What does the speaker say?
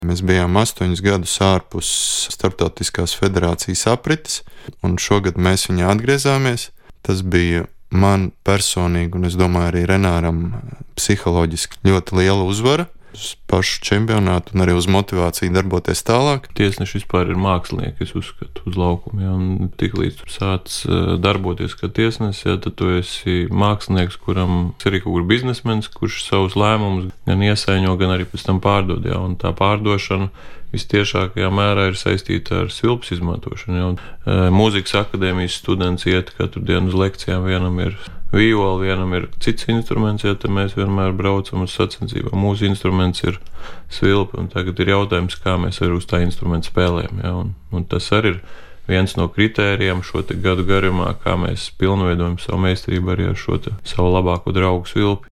Mēs bijām 8 gadus ārpus Startautiskās federācijas aprites, un šogad mēs viņā atgriezāmies. Tas bija man personīgi, un es domāju arī Renāram, psiholoģiski ļoti liela uzvara uz pašu čempionātu un arī uz motivāciju darboties tālāk. Tiesneši vispār ir mākslinieki, es uzskatu, uz laukuma. Ja, un tiklīdz tu sāc darboties kā tiesnesis, ja, tad tu esi mākslinieks, kuram ir arī kaut kur biznesmenis, kurš savus lēmumus gan iesaiņo, gan arī pēc tam pārdod. Ja, un tā pārdošana vistiešākajā mērā ir saistīta ar svilpas izmantošanu. Ja, mūzikas akadēmijas students iet katru dienu uz lekcijām, vienam ir viola, vienam ir cits instruments, ja tad mēs vienmēr braucam uz sacensībām. Mūsu instruments ir svilpa, un tagad ir jautājums, kā mēs arī uz tā instrumenta spēlējam. Ja, un tas arī ir viens no kritērijiem šo gadu garumā, kā mēs pilnveidojam savu meistarību arī ar šo savu labāko draugu svilpi.